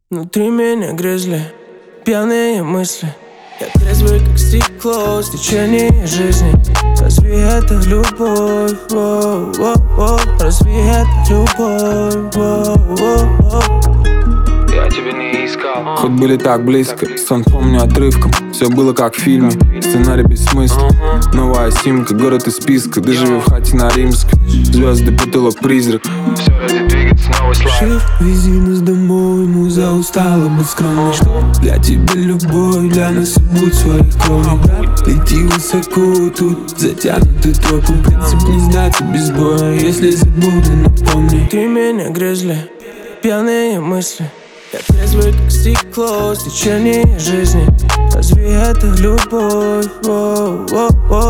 Внутри меня грызли пьяные мысли. Я трезвый, как стекло, с течением жизни. Разве это любовь? Воу-воу-воу. Разве это любовь? Воу-воу-воу. Я тебя не искал. Хоть были так близко, сон помню отрывком. Все было как в фильме, сценарий без смысла. Новая симка, город из списка. Доживи в хате на Римской. Звезды потолок призрак. Все ради двигаться, новый слайд. Вези нас домой, муза устала быть скромной. Что для тебя любовь, для нас и будь своей кровью. Лети высоко, тут затянуты тропы. Принцип не сдаться без боя, если забуду, напомни. Ты меня грызли пьяные мысли. Я трезвый, как стекло, с течением жизни. Разве это любовь? Воу-воу-воу.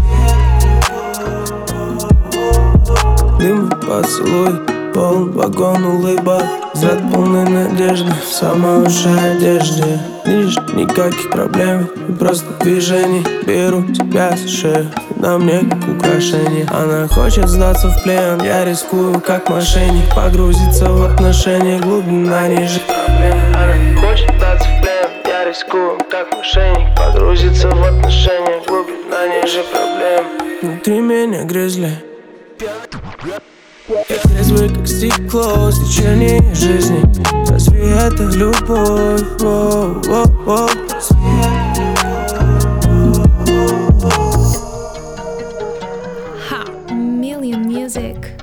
Дым, поцелуй, полн вагон улыбок. Взгляд полный надежды в самой ушей одежде. Лишь никаких проблем и просто движений. Беру тебя за шею, на мне как украшение. Она хочет сдаться в плен, я рискую как мошенник. Погрузиться в отношения, глубина ниже проблем. Она хочет сдаться в плен, я рискую как мошенник. Погрузиться в отношения, глубина ниже проблем. Внутри меня грызли. Я трезвый, как стекло, с течением жизни. Разве это любовь? Воу-воу-воу. Ha, Million Music.